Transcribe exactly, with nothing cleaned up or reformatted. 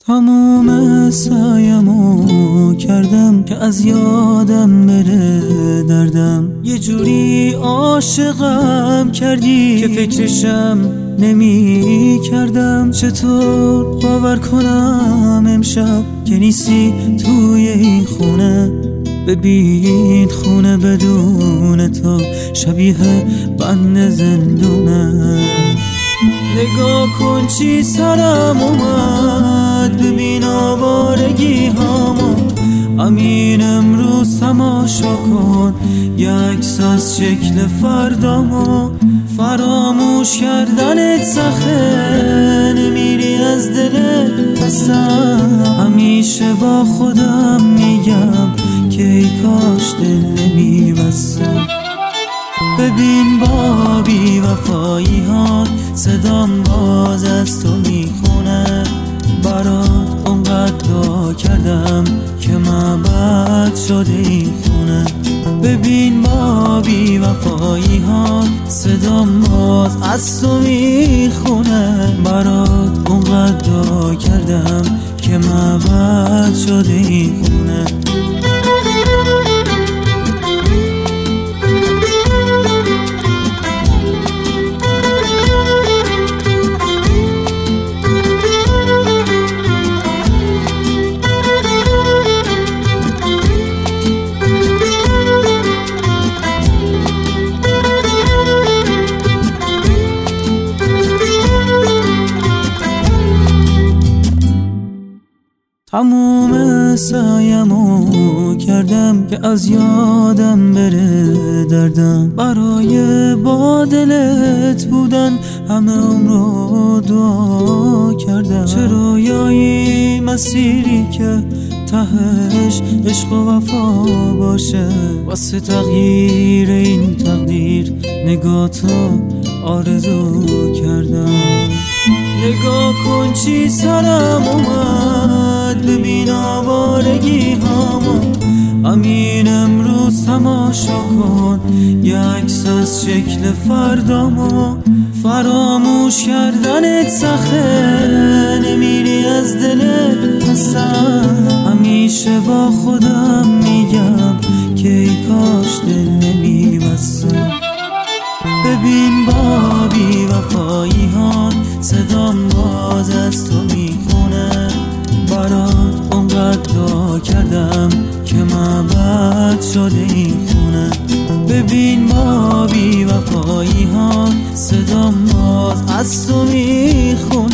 تموم سعیمو کردم که از یادم بره دردم. یه جوری عاشقم کردی که فکرشم نمی کردم. چطور باور کنم امشب که نیستی توی این خونه؟ ببین خونه بدون تو شبیه بند زندونه. نگاه کن چی سرم اومد، ببین آوارگی هامو. امین امروز تماشا کن یه عکس از شکل فردامو. فراموش کردنت سخته، نمیری از دلت پسم. همیشه با خودم میگم که ای کاش دل نمیبستم. ببین با بی وفایی ها صدام باز از تو میخونه. برات اونقدر دعا کردم که مبعد شده این خونه. ببین با بی وفایی ها صدام باز از تو میخونه. برات اونقدر دعا کردم که مبعد شده این خونه. تموم سعیمو کردم که از یادم بره دردم. برای با دلت بودن همه عمرو دعا کردم. چه رویایی مسیری که تهش عشق و وفا باشه. واسه تغییر این تقدیر نگاتو آرزو کردم. نگاه کن چی سرم اومد، ببین آوارگی هامو. امین امروز تماشا کن یه عکس از شکل فردامو. فراموش کردنت سخته، نمیری از دلت پسم. همیشه با خودم میگم که ای کاش دل نمیبستم. ببین با بی وفایی ها صدام باز از تو میخونه. برات اونقدر دعا کردم که مبعد شده این خونه. ببین با بی وفایی ها صدام باز از تو میخونه.